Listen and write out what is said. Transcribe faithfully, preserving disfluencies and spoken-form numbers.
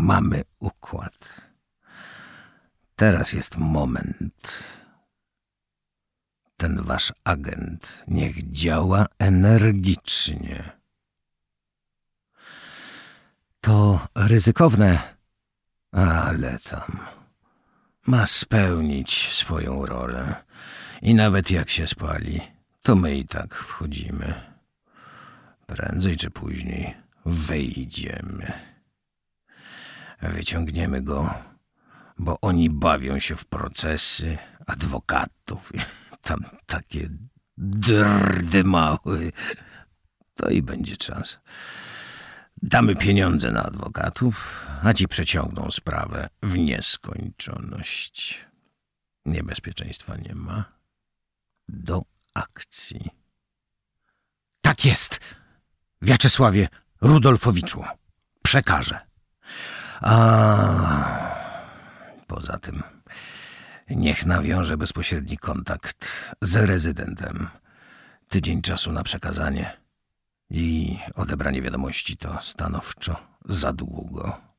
Mamy układ. Teraz jest moment. Ten wasz agent niech działa energicznie. To ryzykowne, ale tam ma spełnić swoją rolę. I nawet jak się spali, to my i tak wchodzimy. Prędzej czy później wejdziemy. Wyciągniemy go, bo oni bawią się w procesy adwokatów. Tam takie drdy małe. To i będzie czas. Damy pieniądze na adwokatów, a ci przeciągną sprawę w nieskończoność. Niebezpieczeństwa nie ma. Do akcji. Tak jest, Wiaczesławie Rudolfowiczu. Przekażę. A poza tym niech nawiąże bezpośredni kontakt z rezydentem. Tydzień czasu na przekazanie i odebranie wiadomości to stanowczo za długo.